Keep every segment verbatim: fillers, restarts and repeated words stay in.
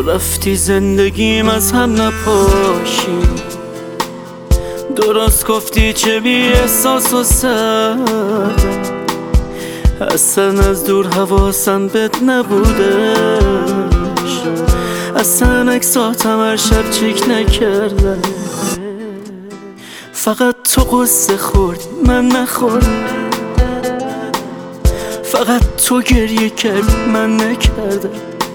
رفتی زندگیم از هم نپاشی، درست گفتی چه بی احساس و سرده، اصلا از دور حواسم بهت نبودش، اصلا اکساتم هر شب چک نکردم، فقط تو قصه خوردی من نخوردم، فقط تو گریه کردی من نکردم،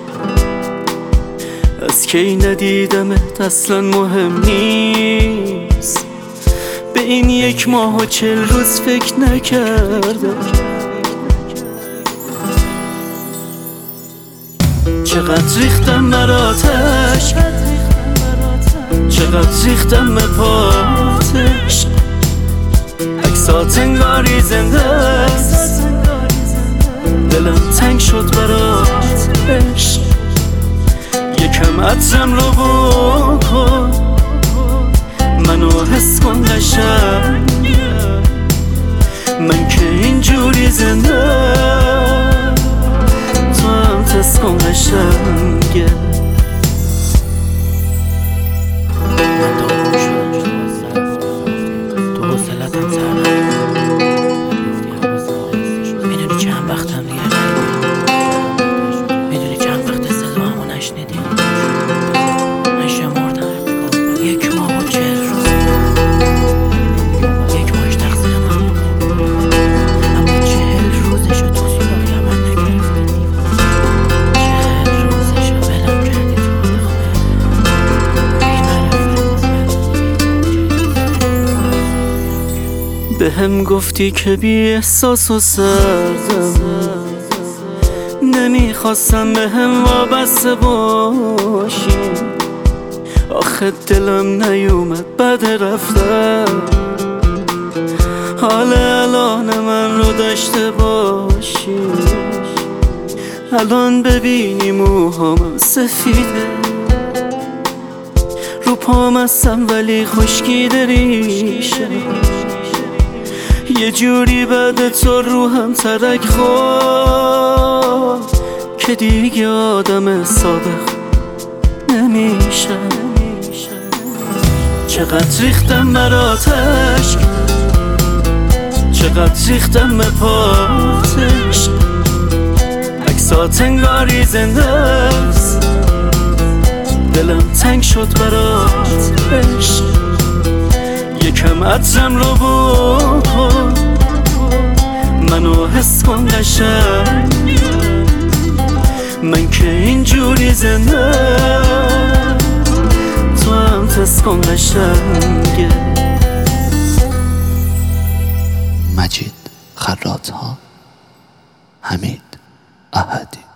از کی ندیدمت اصلا مهم نیست، به این یک ماه و چل روز فکر نکردم، چقدر ریختم براتش، چقدر ریختم به پاتش، عکسات انگاری زنده است، دلم تنگ شد برات عشق، یکم عطرم رو بکن منو حس کن قشنگ، من که اینجوری زنده تو هم تست کن قشنگه. من داغون شدم تو حوصلتم سر میدونی چند وقتم دیگه میدونی چند وقت صدامو نشنیدی، من شمردم یک ماه و چهل روز، یک ماهش تقصیر من بود، اما چهل روزشو تو سراغ من نگرفتی، چهل روزشو ولم کردی تو به هم گفتی که بی احساس و سردم، نمیخواستم به هم وابسته باشی، آخه دلم نیومد بعد رفتم، حال الان من رو داشته باشی، الان ببینی موهام سفیده، رو پام هستم ولی خشکیده ریشم، یه جوری بعد تو روحم ترک خورد که دیگه آدم صادق نمیشم، چقدر ریختم براتش، چقدر ریختم به پاتش، عکسات انگاری زنده است، دلم تنگ شد برات عشق، یکم عطرم رو بکن منو حس کن قشنگ، من که اینجوری زنده تو هم تست کن قشنگه. مجید خراط‌ها، حمید احدی.